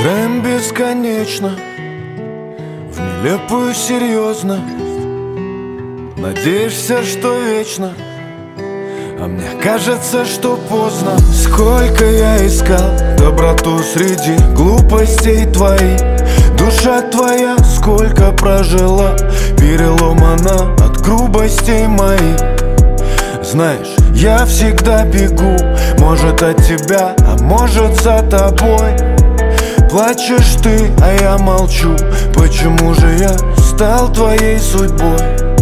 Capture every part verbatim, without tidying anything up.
Играем бесконечно в нелепую серьезность. Надеешься, что вечно, а мне кажется, что поздно. Сколько я искал доброту среди глупостей твоих. Душа твоя сколько прожила, переломана от грубостей моих. Знаешь, я всегда бегу, может от тебя, а может за тобой. Плачешь ты, а я молчу. Почему же я стал твоей судьбой?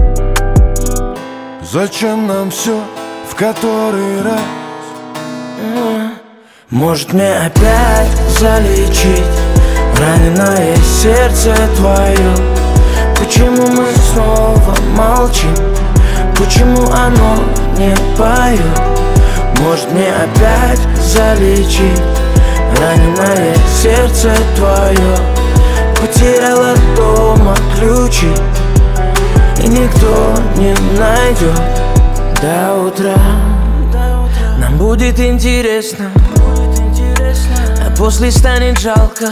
Зачем нам все в который раз? Может мне опять залечить раненое сердце твое? Почему мы снова молчим? Почему оно не поет? Может мне опять залечить раненое сердце твое? Потеряла дома ключи, и никто не найдет. До утра нам будет интересно, а после станет жалко.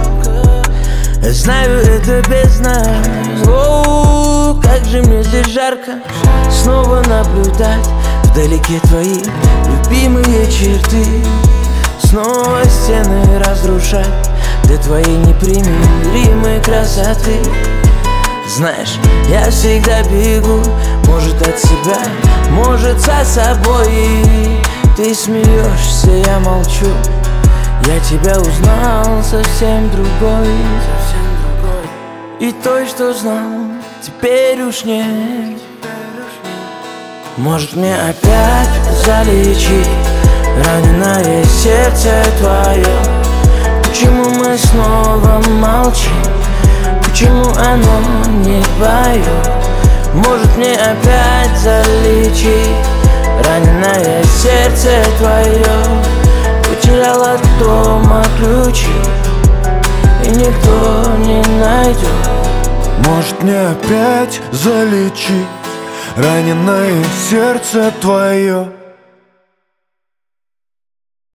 Знаю, это бездна. О, как же мне здесь жарко. Снова наблюдать вдалеке твои любимые черты. Снова стены разрушать для твоей непримиримой красоты. Знаешь, я всегда бегу, может от себя, может за собой. Ты смеешься, я молчу. Я тебя узнал совсем другой, совсем другой. И той, что знал, теперь уж нет. Может мне опять залечить раненое сердце твое? Почему мы снова молчим? Почему оно не поет? Может мне опять залечить раненое сердце твое? Потеряла дома ключи, и никто не найдет. Может мне опять залечить раненое сердце твое?